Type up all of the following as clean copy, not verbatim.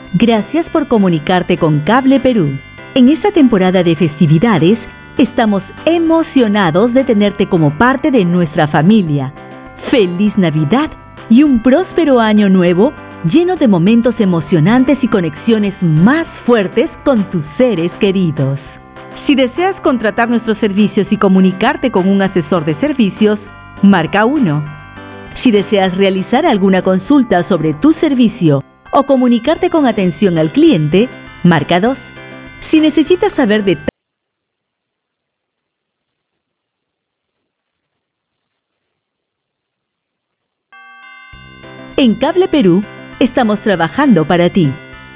Gracias por comunicarte con Cable Perú. En esta temporada de festividades, estamos emocionados de tenerte como parte de nuestra familia. ¡Feliz Navidad y un próspero año nuevo lleno de momentos emocionantes y conexiones más fuertes con tus seres queridos! Si deseas contratar nuestros servicios y comunicarte con un asesor de servicios, marca 1. Si deseas realizar alguna consulta sobre tu servicio o comunicarte con atención al cliente, marca 2. Si necesitas saber detalles en Cable Perú, estamos trabajando para ti.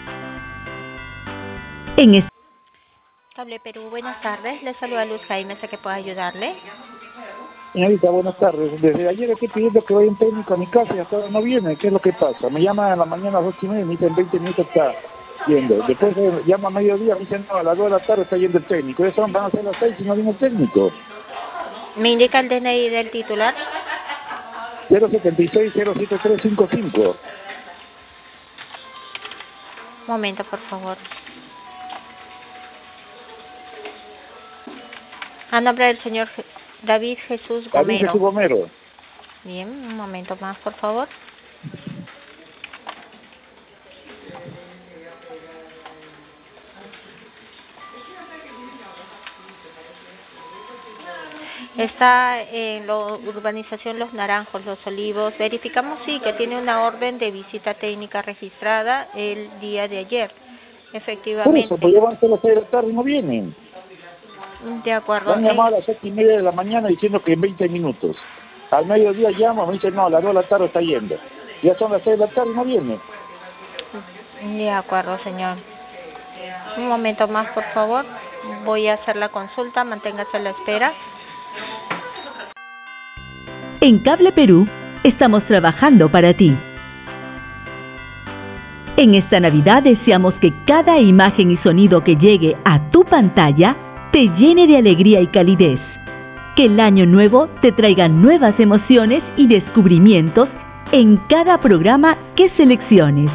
Cable Perú, buenas tardes. Le saluda Luz Jaime, sé que puedo ayudarle. Señorita, buenas tardes. Desde ayer estoy pidiendo que vaya un técnico a mi casa y hasta ahora no viene. ¿Qué es lo que pasa? Me llama a la mañana a las 8:30 y me dicen 20 minutos está yendo. Después llama a mediodía, me dicen no, a las 2 de la tarde está yendo el técnico. Eso van a ser las 6 y no viene el técnico. ¿Me indica el DNI del titular? 076-07355. Un momento, por favor. A nombre del señor David Jesús Gomero. David Jesús Gomero. Bien, un momento más, por favor. Está en la urbanización Los Naranjos, Los Olivos. Verificamos sí que tiene una orden de visita técnica registrada el día de ayer. Efectivamente. Por eso, pues llevan a las 6 de la tarde y no vienen. De acuerdo. Han llamado a las 7:30 de la mañana diciendo que en 20 minutos. Al mediodía llamo, me dicen no, a las 2 de la tarde está yendo. Ya son las 6 de la tarde y no viene. De acuerdo, señor. Un momento más, por favor. Voy a hacer la consulta, manténgase a la espera. En Cable Perú, estamos trabajando para ti. En esta Navidad deseamos que cada imagen y sonido que llegue a tu pantalla te llene de alegría y calidez. Que el año nuevo te traiga nuevas emociones y descubrimientos en cada programa que selecciones.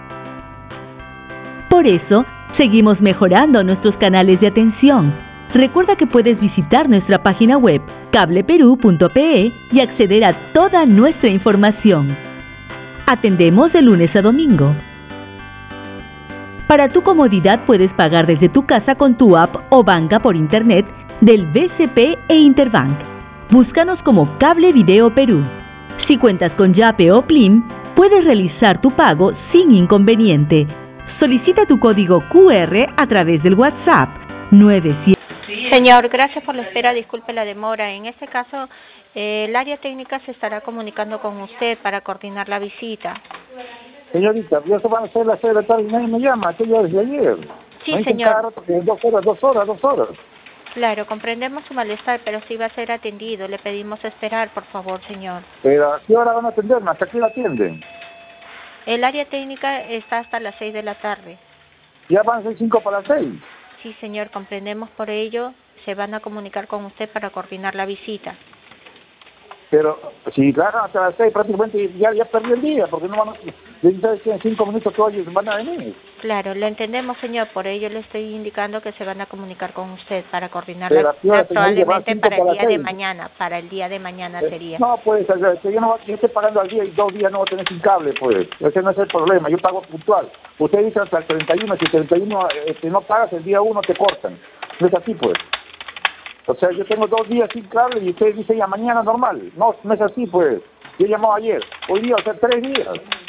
Por eso, seguimos mejorando nuestros canales de atención. Recuerda que puedes visitar nuestra página web cableperú.pe y acceder a toda nuestra información. Atendemos de lunes a domingo. Para tu comodidad puedes pagar desde tu casa con tu app o banca por internet del BCP e Interbank. Búscanos como Cable Video Perú. Si cuentas con Yape o Plim, puedes realizar tu pago sin inconveniente. Solicita tu código QR a través del WhatsApp 97. Señor, gracias por la espera, disculpe la demora. En este caso, el área técnica se estará comunicando con usted para coordinar la visita. Señorita, ya se van a hacer las 6 de la tarde y nadie me llama, estoy ya desde ayer. Sí, señor. Que 2 horas. Claro, comprendemos su malestar, pero sí va a ser atendido. Le pedimos esperar, por favor, señor. Pero ¿a qué hora van a atenderme? ¿Hasta qué la atienden? El área técnica está hasta las 6 de la tarde. Ya van a ser 5 para las 6. Sí, señor, comprendemos por ello. Se van a comunicar con usted para coordinar la visita. Pero si la hagan hasta las 6 prácticamente ya perdí el día, porque no van a... En 5 minutos todos van a venir. Claro, lo entendemos, señor, por ello le estoy indicando que se van a comunicar con usted para coordinar la visita probablemente para el día de mañana. Para el día de mañana sería. No, pues, yo estoy pagando al día y 2 días no voy a tener sin cable, pues. Ese no es el problema, yo pago puntual. Usted dice hasta el 31, si el 31 no pagas, el día 1 te cortan. No es así, pues. O sea, yo tengo 2 días sin cable y usted dice ya mañana normal. No, no es así, pues. Yo llamaba ayer, hoy día, o sea, 3 días.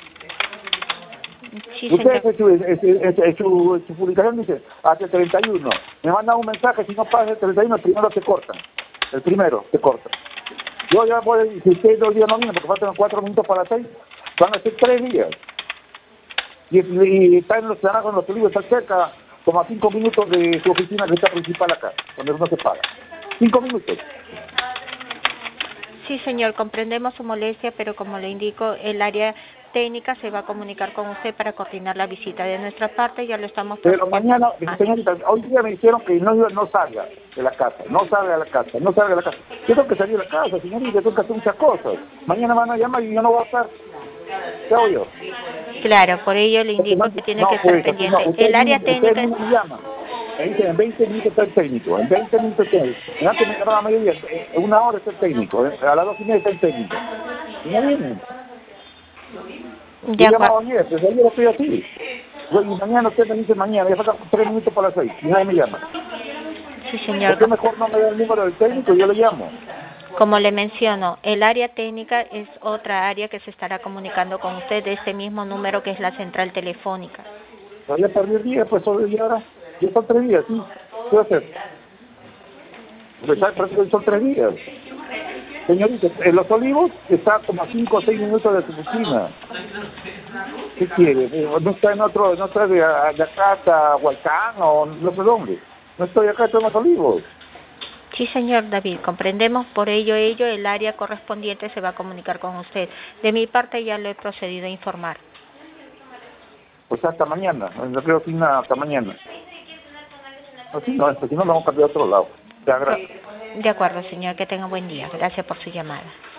Sí, usted en su publicación dice hasta el 31. Me mandan un mensaje, si no pagas el 31, el primero te cortan. El primero te cortan. Yo ya voy, si usted 2 días no viene, porque faltan 4 minutos para las 6, van a ser 3 días. Y está en los Naranjos, en Los Olivos, está cerca, como a 5 minutos de su oficina que está principal acá, donde uno se paga. 5 minutos. Sí, señor, comprendemos su molestia, pero como le indico, el área técnica se va a comunicar con usted para coordinar la visita. De nuestra parte ya lo estamos Pero mañana, señorita, hoy día me dijeron que no salga de la casa, no salga de la casa. Yo tengo que salir de la casa, señorita, tengo que hacer muchas cosas. Mañana van a llamar y yo no voy a estar. ¿Qué hago yo? Claro, por ello le indico que tiene que estar pendiente. El área técnica... Me llama. Me dicen, en 20 minutos está el técnico, en 20 minutos está el técnico. Antes me llamaba a mediodía, en una hora está el técnico, a las 2:30 está el técnico. Y no viene. De acuerdo. Ayer, desde ayer estoy así. Y mañana usted me dice mañana, ya faltan 3 minutos para las 6, y nadie me llama. Sí, señor. ¿Por qué mejor no me da el número del técnico y yo le llamo? Como le menciono, el área técnica es otra área que se estará comunicando con usted de este mismo número que es la central telefónica. No, ya perdí el día, pues y ahora, ya son 3 días, ¿sí? ¿Qué va a hacer? Pues parece que son 3 días. Señorita, en Los Olivos está como a 5 o 6 minutos de su oficina. ¿Qué quiere? No está en otro, no está de acá hasta Huaycán o no sé dónde. No estoy acá, estoy en Los Olivos. Sí, señor David, comprendemos, por ello el área correspondiente se va a comunicar con usted. De mi parte ya lo he procedido a informar. Pues hasta mañana, no creo que nada, hasta mañana. Así no, si no, lo vamos a cambiar a otro lado. Ya, gracias. De acuerdo, señor, que tenga buen día. Gracias por su llamada.